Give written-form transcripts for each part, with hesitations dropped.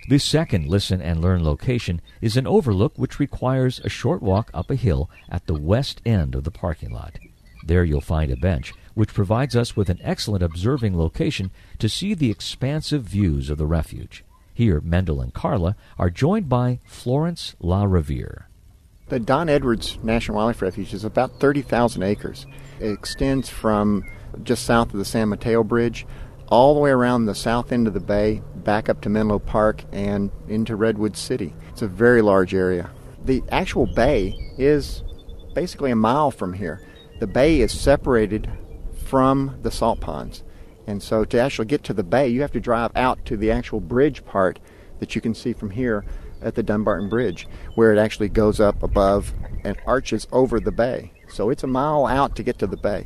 The second Listen and Learn location is an overlook which requires a short walk up a hill at the west end of the parking lot. There you'll find a bench, which provides us with an excellent observing location to see the expansive views of the refuge. Here, Mendel and Carla are joined by Florence LaRiviere. The Don Edwards National Wildlife Refuge is about 30,000 acres. It extends from just south of the San Mateo Bridge all the way around the south end of the bay, back up to Menlo Park and into Redwood City. It's a very large area. The actual bay is basically a mile from here. The bay is separated from the salt ponds. And so to actually get to the bay, you have to drive out to the actual bridge part that you can see from here at the Dunbarton Bridge, where it actually goes up above and arches over the bay. So it's a mile out to get to the bay.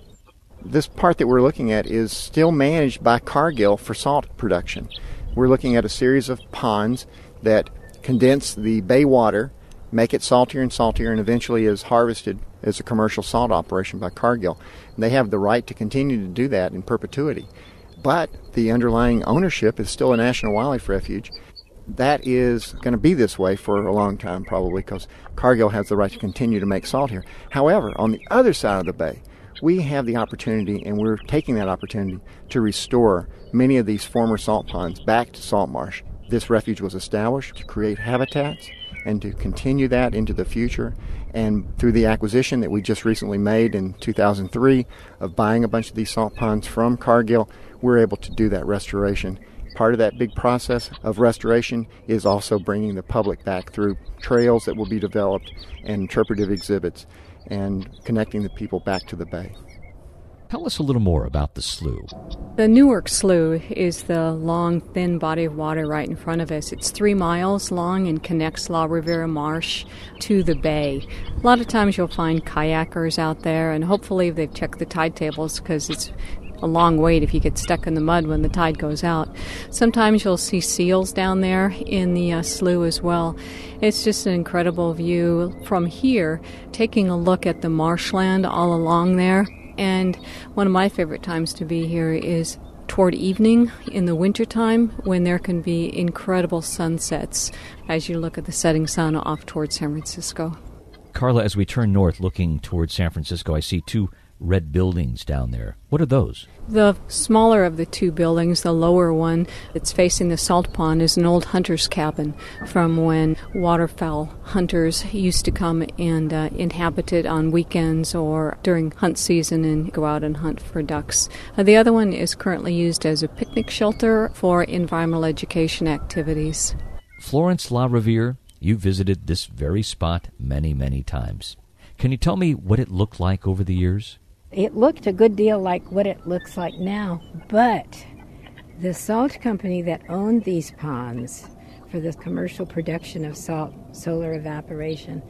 This part that we're looking at is still managed by Cargill for salt production. We're looking at a series of ponds that condense the bay water, make it saltier and saltier, and eventually is harvested as a commercial salt operation by Cargill. And they have the right to continue to do that in perpetuity. But the underlying ownership is still a National Wildlife Refuge. That is going to be this way for a long time probably because Cargill has the right to continue to make salt here. However, on the other side of the bay, we have the opportunity, and we're taking that opportunity, to restore many of these former salt ponds back to salt marsh. This refuge was established to create habitats and to continue that into the future. And through the acquisition that we just recently made in 2003 of buying a bunch of these salt ponds from Cargill, we're able to do that restoration. Part of that big process of restoration is also bringing the public back through trails that will be developed and interpretive exhibits and connecting the people back to the bay. Tell us a little more about the slough. The Newark Slough is the long, thin body of water right in front of us. It's 3 miles long and connects La Riviera Marsh to the bay. A lot of times you'll find kayakers out there, and hopefully they've checked the tide tables because it's a long wait if you get stuck in the mud when the tide goes out. Sometimes you'll see seals down there in the slough as well. It's just an incredible view from here, taking a look at the marshland all along there. And one of my favorite times to be here is toward evening in the wintertime when there can be incredible sunsets as you look at the setting sun off towards San Francisco. Carla, as we turn north looking towards San Francisco, I see 2 red buildings down there. What are those? The smaller of the 2 buildings, the lower one that's facing the salt pond, is an old hunter's cabin from when waterfowl hunters used to come and inhabit it on weekends or during hunt season and go out and hunt for ducks. The other one is currently used as a picnic shelter for environmental education activities. Florence LaRiviere, you visited this very spot many, many times. Can you tell me what it looked like over the years? It looked a good deal like what it looks like now, but the salt company that owned these ponds for the commercial production of salt, solar evaporation,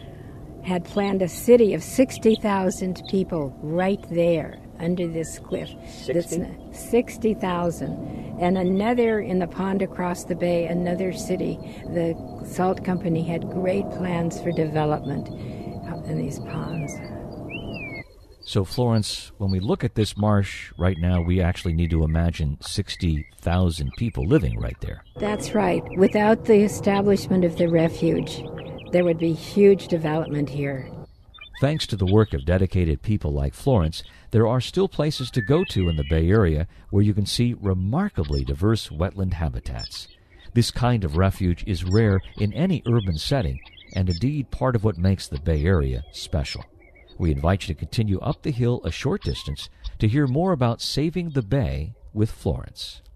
had planned a city of 60,000 people right there under this cliff. 60,000. And another in the pond across the bay, another city. The salt company had great plans for development in these ponds. So, Florence, when we look at this marsh right now, we actually need to imagine 60,000 people living right there. That's right. Without the establishment of the refuge, there would be huge development here. Thanks to the work of dedicated people like Florence, there are still places to go to in the Bay Area where you can see remarkably diverse wetland habitats. This kind of refuge is rare in any urban setting, and indeed part of what makes the Bay Area special. We invite you to continue up the hill a short distance to hear more about saving the Bay with Florence.